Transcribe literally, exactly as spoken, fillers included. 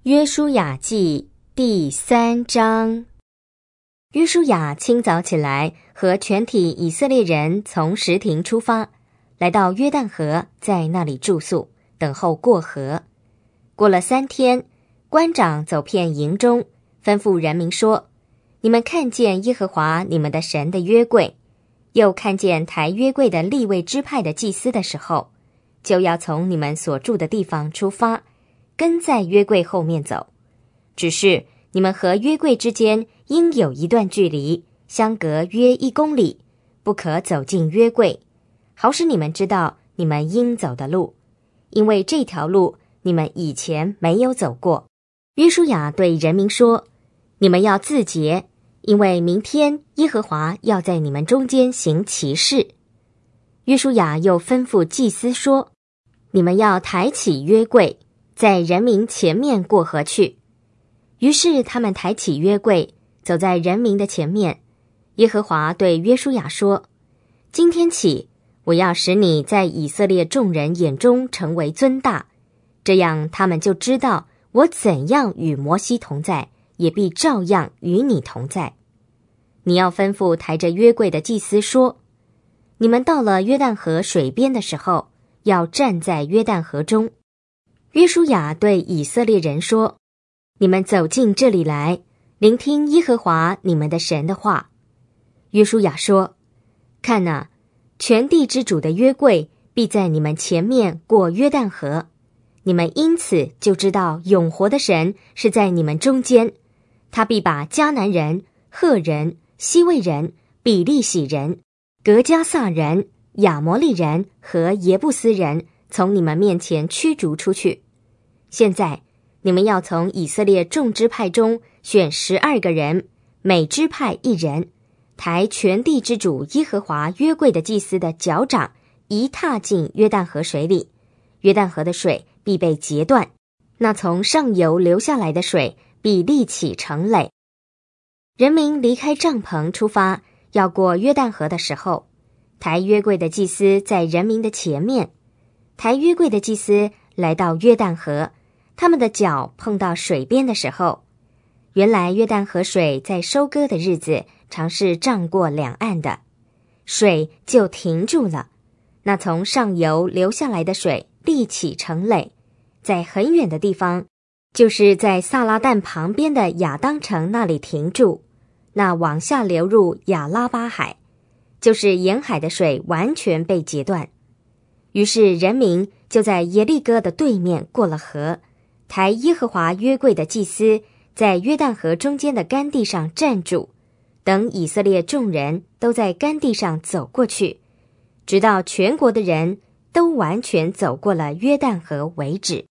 约书亚记第三章。约书亚清早起来，和全体以色列人从什亭出发，来到约旦河，在那里住宿，等候过河。过了三天，官长走遍营中，吩咐人民说：你们看见耶和华你们的神的约柜，又看见抬约柜的利未支派的祭司的时候，就要从你们所住的地方出发，跟在约柜后面走。只是你们和约柜之间应有一段距离，相隔约一公里，不可走进约柜，好使你们知道你们应走的路，因为这条路你们以前没有走过。约书亚对人民说：你们要自洁，因为明天耶和华要在你们中间行奇事。约书亚又吩咐祭司说：你们要抬起约柜，在人民前面过河去。于是他们抬起约柜，走在人民的前面。耶和华对约书亚说：今天起，我要使你在以色列众人眼中成为尊大，这样他们就知道我怎样与摩西同在，也必照样与你同在。你要吩咐抬着约柜的祭司说：你们到了约旦河水边的时候，要站在约旦河中。约书亚对以色列人说：你们走进这里来，聆听耶和华你们的神的话。约书亚说：看哪，全地之主的约柜必在你们前面过约旦河，你们因此就知道永活的神是在你们中间，他必把迦南人、赫人、希未人、比利洗人、革迦撒人、亚摩利人和耶布斯人从你们面前驱逐出去。现在你们要从以色列众支派中选十二个人，每支派一人，抬全地之主耶和华约柜的祭司的脚掌一踏进约旦河水里，约旦河的水必被截断，那从上游流下来的水必立起成垒。人民离开帐篷出发，要过约旦河的时候，抬约柜的祭司在人民的前面。抬约柜的祭司来到约旦河，他们的脚碰到水边的时候，原来约旦河水在收割的日子常是涨过两岸的，水就停住了，那从上游流下来的水立起成垒，在很远的地方，就是在撒拉旦旁边的亚当城那里停住，那往下流入亚拉巴海，就是沿海的水完全被截断。于是人民就在耶利哥的对面过了河，抬耶和华约柜的祭司在约旦河中间的干地上站住，等以色列众人都在干地上走过去，直到全国的人都完全走过了约旦河为止。